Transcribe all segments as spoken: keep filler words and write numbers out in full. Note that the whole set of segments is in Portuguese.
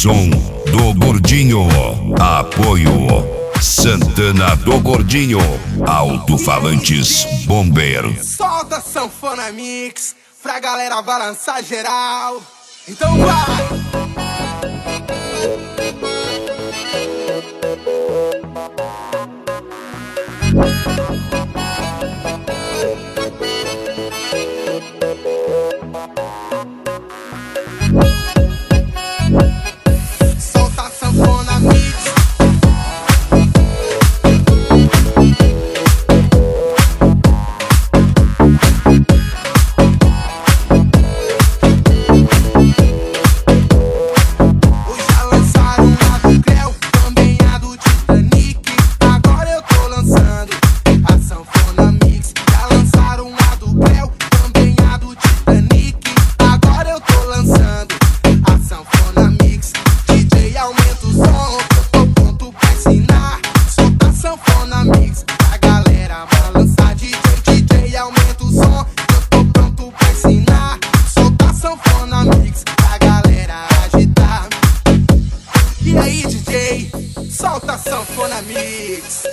som do Gordinho. Apoio Santana do Gordinho, Alto-falantes Bomber. Solta Sanfona Mix pra galera balançar geral. Então vai! Solta Sanfona Mix. Solta Sanfona Mix.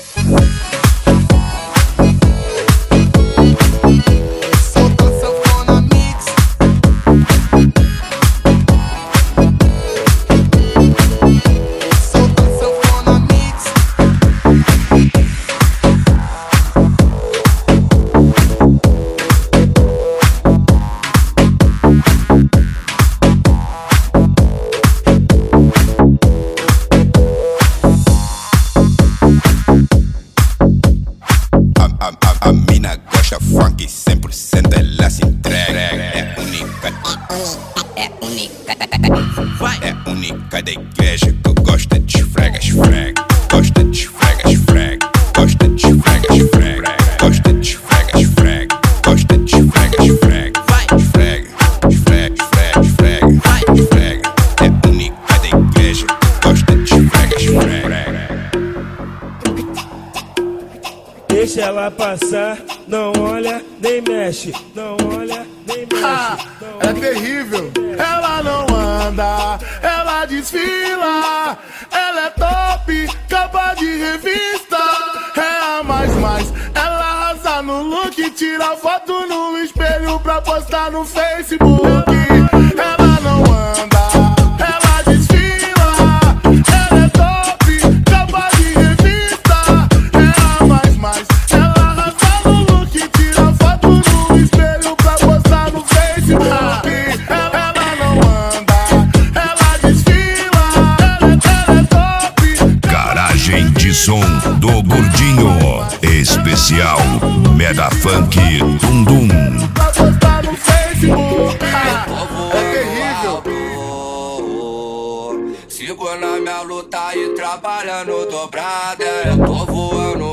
Solta Sanfona Mix. Solta Sanfona Mix. A mina gosta funk, cem por cento ela se entrega. É única, é única, é única da igreja que gosta de esfrega, esfrega. Gosta de esfrega, esfrega. Gosta de esfrega, esfrega. Gosta de esfrega, esfrega. Gosta de esfrega, esfrega. Esfrega, esfrega, esfrega, esfrega. Esfrega. É única da igreja que gosta de esfrega, esfrega. Deixa ela passar, não olha nem mexe, não olha nem mexe. Ah, é terrível. Ela não anda, ela desfila. Ela é top, capa de revista. É a mais mais. Ela arrasa no look, tira foto no espelho pra postar no Facebook. Ela não anda, ela desfila. Ela é top, capa de revista. É a mais mais. De som do Gordinho, especial Meda Funk Dum Dum. É terrível. Sigo na minha luta e trabalhando dobrada. Eu tô voando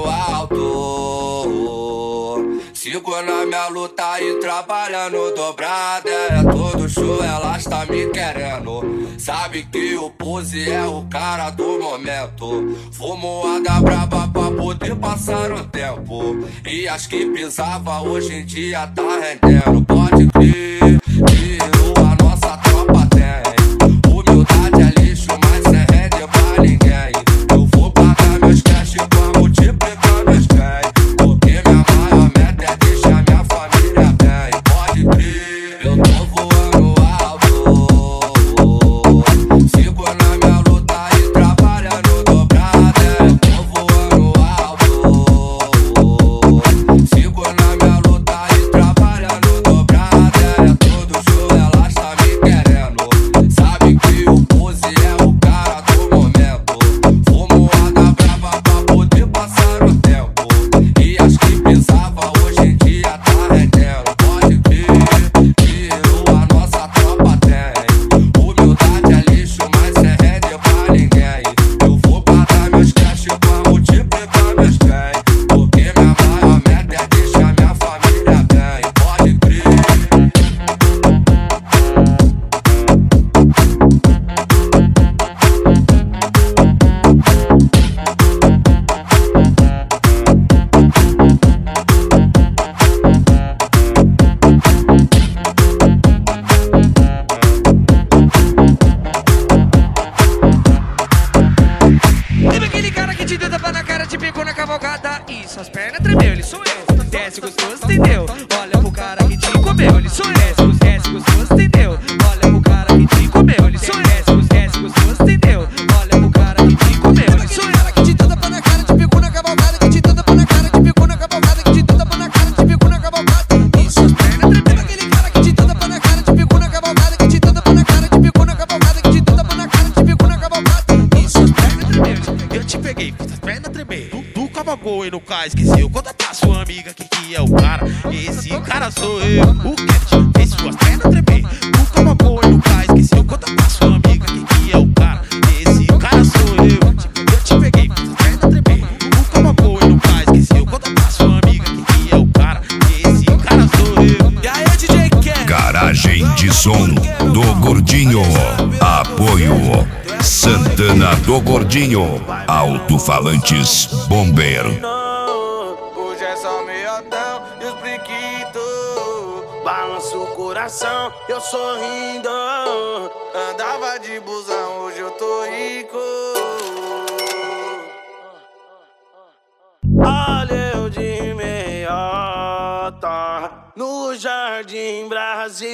alto. Sigo na minha luta e trabalhando dobrada. É todo show, ela está me querendo. Sabe que o pose é o cara do momento. Fumoada braba pra poder passar o tempo. E as que pisava hoje em dia tá rendendo. Pode crer que a nossa tropa tem. Humildade é lixo, mas sem rende pra ninguém. Eu vou pagar meus cash pra multiplicar meus trem. Porque minha maior meta é deixar minha família bem. Pode crer, eu tô voando alto. Sigo na minha luta e trabalhando dobrada. Eu tô voando alto. Sigo na minha luta e trabalhando dobrada. Isso, as pernas tremeu, ele sou eu. Desce gostoso, entendeu? Olha pro cara que te comeu, ele sou eu. Desce, desce gostoso, entendeu? Olha pro cara que te comeu, ele sou eu. Desce, desce gostoso, entendeu? Olha pro cara que te comeu, ele sou eu. Que te tanta pô na cara, te pegou na cavalgada. Que te tanta pô na cara, te pegou na cavalgada. Que te tanta pô na cara, te pegou na cavalgada. Isso, as pernas tremeu. Aquele cara que te tanta pô na cara, te pegou na cavalgada. Que te tanta pô na cara, te pegou na cavalgada. Que te tanta pô na cara, te pegou na cavalgada. Isso, as pernas tremeu. Eu te peguei, fiz as pernas tremer. Tu, tu cavalgou e no carro esqueceu. Conta pra sua amiga que que é o cara. Esse cara sou eu. O Cat fez suas pernas tremer. Tu cavalgou e no carro esqueceu. Conta pra sua amiga que que é o cara. Esse cara sou eu. Eu te peguei, fiz as pernas tremer. Tu cavalgou e no carro esqueceu. Conta pra sua amiga que que é o cara. Esse cara sou eu. E aí, D J Ken? Garagem de som do Gordinho. Apoio Santana do Gordinho. Alto-falantes Bomber. Hoje é só meiotão e os brinquitos. Balança o coração, eu sorrindo. Andava de busão, hoje eu tô rico. Olha eu de meiota no Jardim Brasil.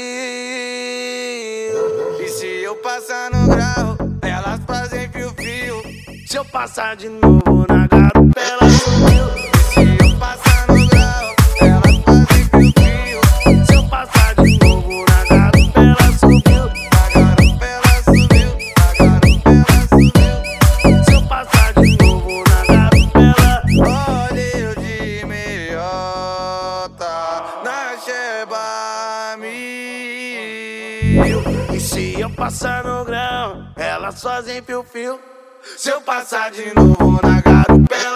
E se eu passar no grau, elas fazem fio-fio. Se eu passar de novo na garupa, ela sumiu. E se eu passar no grau, elas fazem fio-fio. Se eu passar de novo na garupa, ela sumiu. Na garupa ela sumiu, na garupa ela sumiu. Se eu passar de novo na garupa, ela... Olha eu de meiota na Sheba Mil. E se eu passar no grau, elas fazem fio-fio. Se eu passar de novo na garupa,